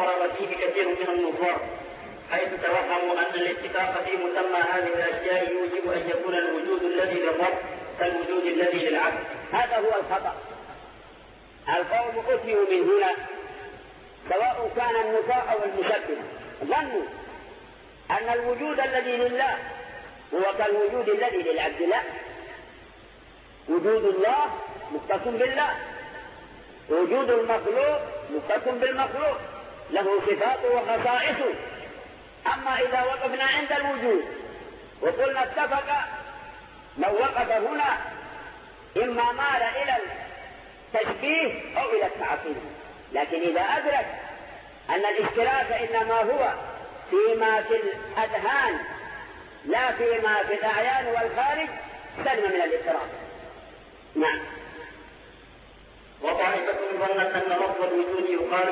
فرغ فيه كثير من النظار، حيث توهموا أن الاتفاق في مسمى هذه الأشياء يوجب أن يكون الوجود الذي للرب كالوجود الذي للعبد. هذا هو الخطأ. القوم أتيوا من هنا سواء كان النفاق أو المشبهة، ظنوا أن الوجود الذي لله هو كالوجود الذي للعبد. لا، وجود الله متصل بالله، وجود المخلوق متصل بالمخلوق، له صفاته وخصائصه. أما إذا وقفنا عند الوجود وقلنا اتفق، من وقف هنا إما مال إلى التشبيه أو إلى التعطيل. لكن إذا أدرك أن الاختلاف إنما هو فيما في الأذهان لا فيما في الأعيان والخارج، سلم من الاضطراب. نعم. وطائفة ظنت أن لفظ الوجود يقال